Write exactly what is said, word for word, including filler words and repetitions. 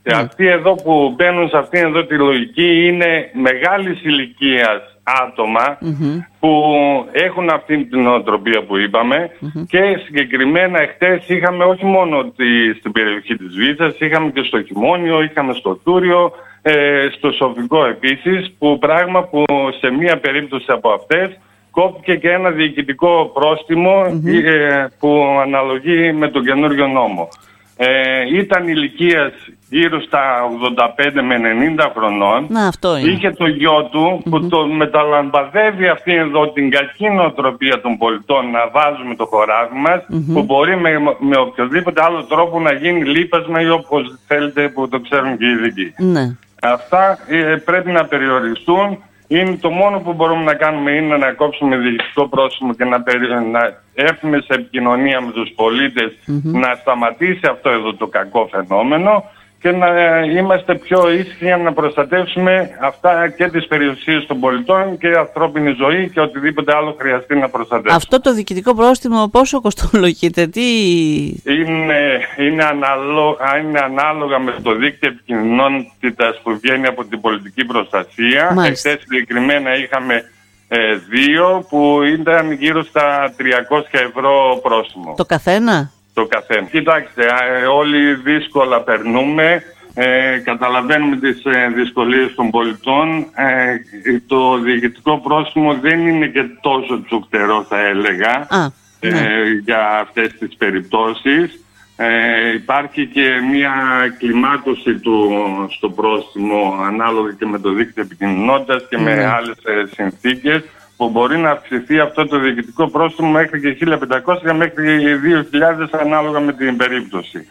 Και αυτοί εδώ που μπαίνουν σε αυτήν εδώ τη λογική είναι μεγάλης ηλικίας άτομα Mm-hmm. που έχουν αυτή την νοοτροπία που είπαμε Mm-hmm. και συγκεκριμένα εχθές είχαμε όχι μόνο τη, στην περιοχή της Βύσσας, είχαμε και στο Χιμώνιο, είχαμε στο Τούριο, ε, στο Σοφικό επίσης, που πράγμα που σε μία περίπτωση από αυτές κόπηκε και ένα διοικητικό πρόστιμο Mm-hmm. ε, που αναλογεί με τον καινούριο νόμο. Ε, ήταν ηλικίας γύρω στα ογδόντα πέντε με ενενήντα χρονών. Να, αυτό είναι. Είχε το γιο του Mm-hmm. που το μεταλαμπαδεύει αυτή εδώ την κακή νοοτροπία των πολιτών να βάζουμε το χωράφι μας, Mm-hmm. που μπορεί με, με οποιοδήποτε άλλο τρόπο να γίνει λείπασμα ή όπως θέλετε που το ξέρουν και οι ειδικοί. Ναι. Αυτά ε, πρέπει να περιοριστούν. Είναι το μόνο που μπορούμε να κάνουμε είναι να κόψουμε διοικητικό πρόσημο και να, περι... να έρθουμε σε επικοινωνία με τους πολίτες Mm-hmm. να σταματήσει αυτό εδώ το κακό φαινόμενο και να είμαστε πιο ήσυχοι για να προστατεύσουμε αυτά και τις περιουσίες των πολιτών και ανθρώπινη ζωή και οτιδήποτε άλλο χρειαστεί να προστατεύσουμε. Αυτό το διοικητικό πρόστιμο πόσο κοστολογείται, τι... Είναι, είναι, ανάλογα, είναι ανάλογα με το δίκτυο επικοινωνότητας που βγαίνει από την πολιτική προστασία. Εχθές συγκεκριμένα είχαμε ε, δύο που ήταν γύρω στα τριακόσια ευρώ πρόστιμο. Το καθένα? Το καθένα. Κοιτάξτε, όλοι δύσκολα περνούμε, ε, καταλαβαίνουμε τις ε, δυσκολίες των πολιτών. Ε, το διοικητικό πρόστιμο δεν είναι και τόσο τσουκτερό, θα έλεγα, Α, ναι. ε, για αυτές τις περιπτώσεις. Ε, υπάρχει και μια κλιμάκωση του στο πρόστιμο ανάλογα και με το δίκτυο επικοινωνότητας και με Ναι. άλλες ε, συνθήκες, που μπορεί να αυξηθεί αυτό το διοικητικό πρόστιμο μέχρι και χίλια πεντακόσια μέχρι δύο χιλιάδες ανάλογα με την περίπτωση.